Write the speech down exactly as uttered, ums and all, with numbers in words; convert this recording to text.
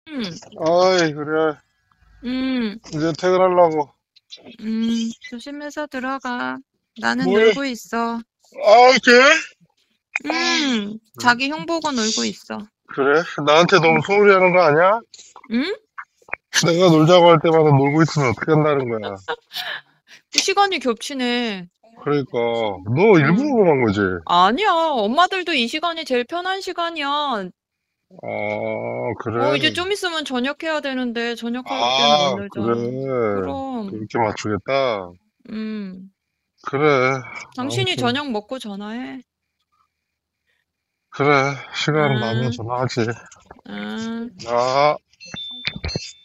응, 어이, 그래. 응, 이제 퇴근하려고. 응. 조심해서 들어가. 나는 뭐해? 놀고 있어. 아, 그래? 응, 응? 자기 형 보고 놀고 있어. 그래? 나한테 너무 응, 소홀히 하는 거 아니야? 응? 내가 놀자고 할 때마다 놀고 있으면 어떻게 한다는 거야. 시간이 겹치네. 그러니까, 너 일부러 응. 그런 거지? 아니야. 엄마들도 이 시간이 제일 편한 시간이야. 아, 어, 그래. 이제 좀 있으면 저녁해야 되는데, 저녁할 때는 못 아, 놀잖아. 그래. 그럼, 그렇게 맞추겠다? 음. 그래. 당신이 아무튼, 저녁 먹고 전화해. 그래. 시간 나면 응, 전화하지. 응. 아.